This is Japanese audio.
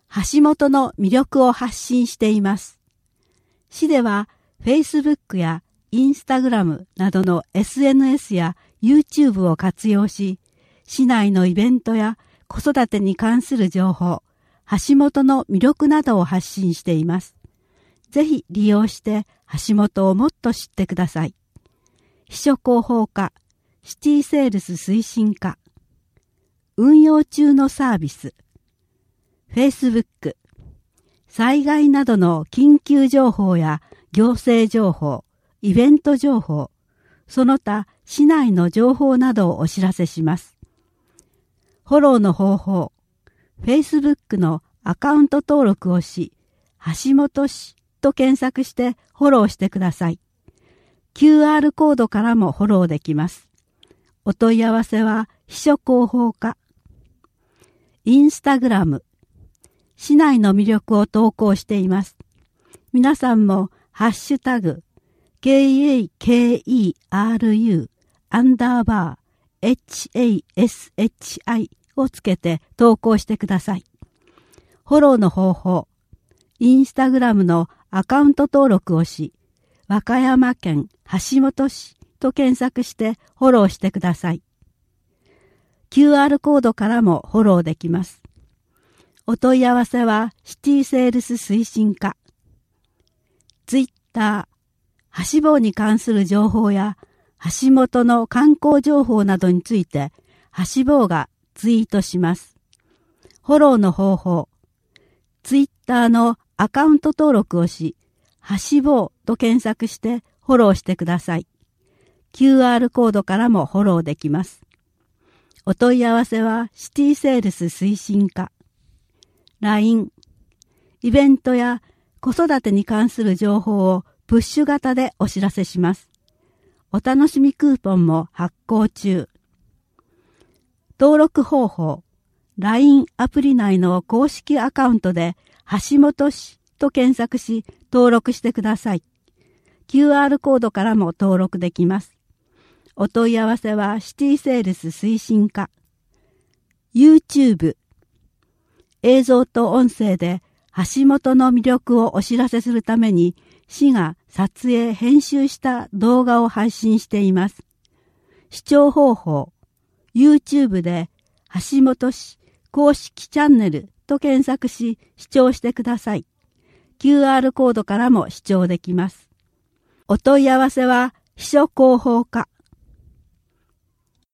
橋本の魅力を発信しています。市では Facebook や Instagram などの SNS や YouTube を活用し、市内のイベントや子育てに関する情報、橋本の魅力などを発信しています。ぜひ利用して橋本をもっと知ってください。秘書広報課、シティセールス推進課、運用中のサービス、Facebook、災害などの緊急情報や行政情報、イベント情報、その他市内の情報などをお知らせします。フォローの方法、Facebook のアカウント登録をし、橋本市と検索してフォローしてください。QR コードからもフォローできます。お問い合わせは秘書広報課。インスタグラム、市内の魅力を投稿しています。皆さんもハッシュタグ、KAKERU_HASHI をつけて投稿してください。フォローの方法、インスタグラムのアカウント登録をし、和歌山県橋本市と検索してフォローしてください。QR コードからもフォローできます。お問い合わせはシティセールス推進課。Twitter、橋坊に関する情報や橋本の観光情報などについて橋坊がツイートします。フォローの方法、Twitter のアカウント登録をし、橋坊と検索してフォローしてください。QR コードからもフォローできます。お問い合わせはシティセールス推進課。LINE、イベントや子育てに関する情報をプッシュ型でお知らせします。お楽しみクーポンも発行中。登録方法、LINE アプリ内の公式アカウントで橋本市と検索し登録してください。QR コードからも登録できます。お問い合わせはシティセールス推進課。YouTube、映像と音声で橋本の魅力をお知らせするために市が撮影・編集した動画を配信しています。視聴方法、YouTube で橋本市公式チャンネルと検索し視聴してください。QR コードからも視聴できます。お問い合わせは秘書広報課。